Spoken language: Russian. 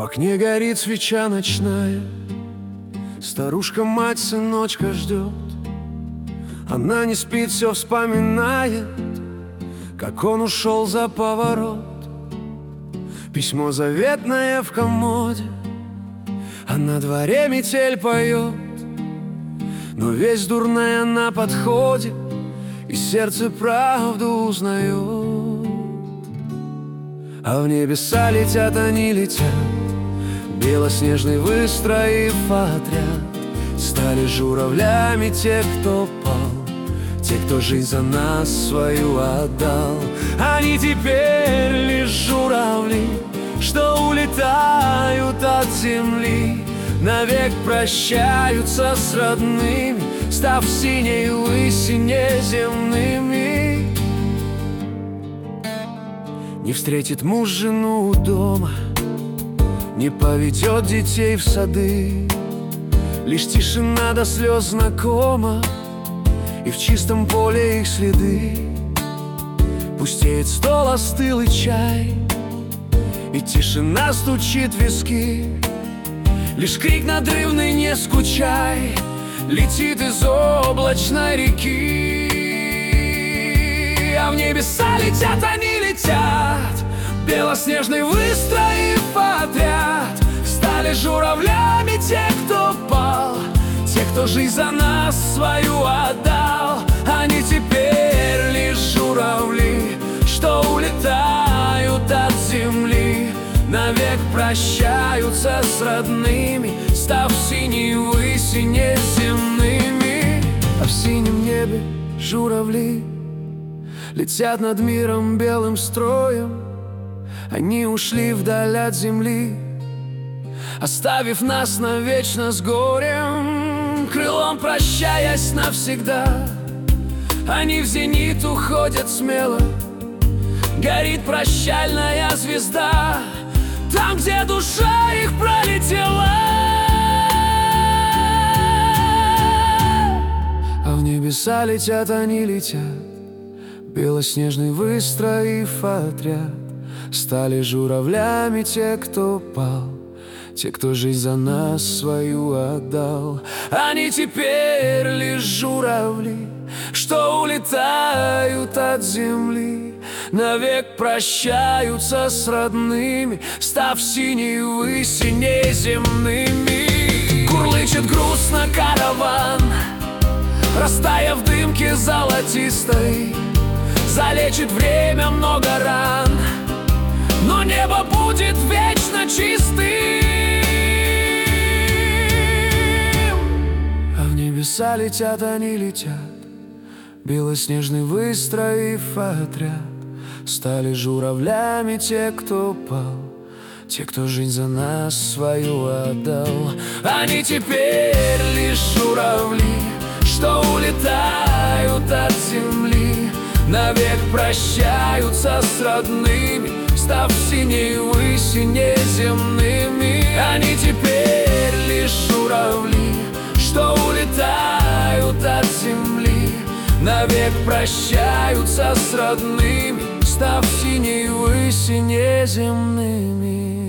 окне горит свеча ночная, старушка-мать сыночка ждет. Она не спит, все вспоминает, как он ушел за поворот. Письмо заветное в комоде, а на дворе метель поет. Но весть дурная на подходе, и сердце правду узнает. А в небеса летят они, летят, белоснежный выстроив отряд. Стали журавлями те, кто пал, те, кто жизнь за нас свою отдал. Они теперь лишь журавли, что улетают от земли, навек прощаются с родными, став синей выси неземными. Не встретит муж жену у дома, не поведет детей в сады. Лишь тишина до слез знакома, и в чистом поле их следы. Пустеет стол, остылый чай, и тишина стучит в виски. Лишь крик надрывный «не скучай» летит из облачной реки. А в небеса летят они, летят, белоснежный выстроив отряд. Стали журавлями те, кто пал, те, кто жизнь за нас свою отдал. Они теперь лишь журавли, что улетают от земли, навек прощаются с родными, став синей выси неземными. А в синем небе журавли летят над миром белым строем. Они ушли вдаль от земли, оставив нас навечно с горем, крылом прощаясь навсегда. Они в зенит уходят смело, горит прощальная звезда там, где душа их пролетела. А в небеса летят они, летят, белоснежный выстроив отряд. Стали журавлями те, кто пал, те, кто жизнь за нас свою отдал. Они теперь лишь журавли, что улетают от земли, навек прощаются с родными, став синей выси неземными. Курлычет грустно караван, растая в дымке золотистой. Залечит время много ран, но небо будет вечно чистым. А в небеса летят они, летят, белоснежный выстроив отряд. Стали журавлями те, кто пал, те, кто жизнь за нас свою отдал. Они теперь лишь журавли, что улетают от земли, навек прощаются с родными, став синей выси неземными. Они теперь лишь журавли, что улетают от земли, навек прощаются с родными, став синей выси неземными.